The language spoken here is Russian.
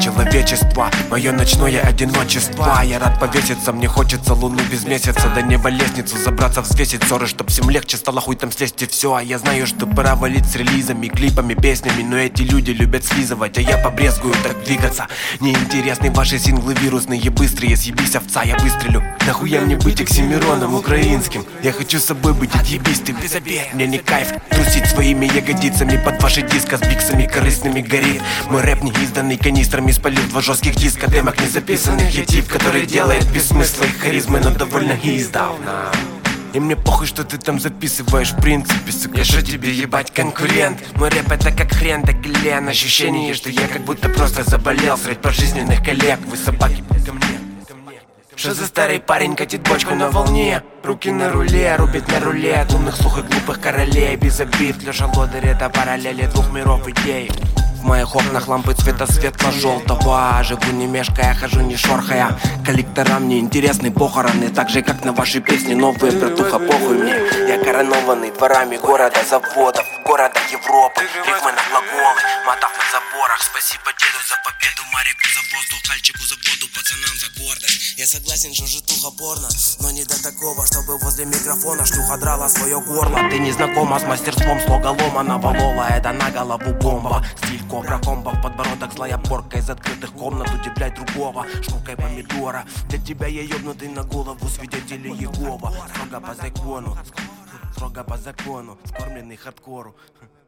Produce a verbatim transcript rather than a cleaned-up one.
человечества, мое ночное одиночество. Я рад повеситься, мне хочется луну без месяца, до неба лестницу забраться, взвесить ссоры, чтоб всем легче стало, хуй там слезть и все. А я знаю, что пора валить с релизами, клипами, песнями, но эти люди любят слизывать, а я побрезгую так двигаться. Неинтересны ваши синглы вирусные, быстрые, съебись овца, я выстрелю. Нахуя мне быть оксимироном украинским? Я хочу с собой быть, отъебись ты без обед. Мне не кайф трусить своими ягодицами под ваши диска с биксами корыстными горит. Мой рэп не изданный канистрами, спалил два жестких диска демок не записанных. Я тип, который делает без смысла и харизмы, но довольно издавна. И мне похуй, что ты там записываешь, в принципе, сука. Я что тебе ебать, конкурент? Мой рэп это как хрен, да глен. Ощущение, что я как будто просто заболел средь пожизненных коллег. Вы собаки ко мне. Что за старый парень катит бочку на волне? Руки на руле, рубит на руле от умных слух и глупых королей. Без обид, Лёша Лодырь, это параллели двух миров идей. В моих окнах лампы цвета светло-желтого. Живу не мешкая, хожу не шорхая. Коллекторам не интересны похороны, так же как на ваши песни новые, братуха, похуй мне. Я коронованный дворами города, заводов, города Европы. Рифмы на глаголы, мотав на заборах. Спасибо деду за победу, Марику за воздух, Кальчику за воду, пацанам за гордость. Я согласен, что житуха порно, но не до такого, чтобы возле микрофона шлюха драла свое горло. Ты не знакома с мастерством слоголома, навалола, это на голову бомба. Стиль кобра комбо, в подбородок злая порка из открытых комнат, удивлять другого шкуркой помидора. Для тебя я ёбнутый на голову, свидетели Иегова. Строго по закону, строго по закону, скормленный хардкору.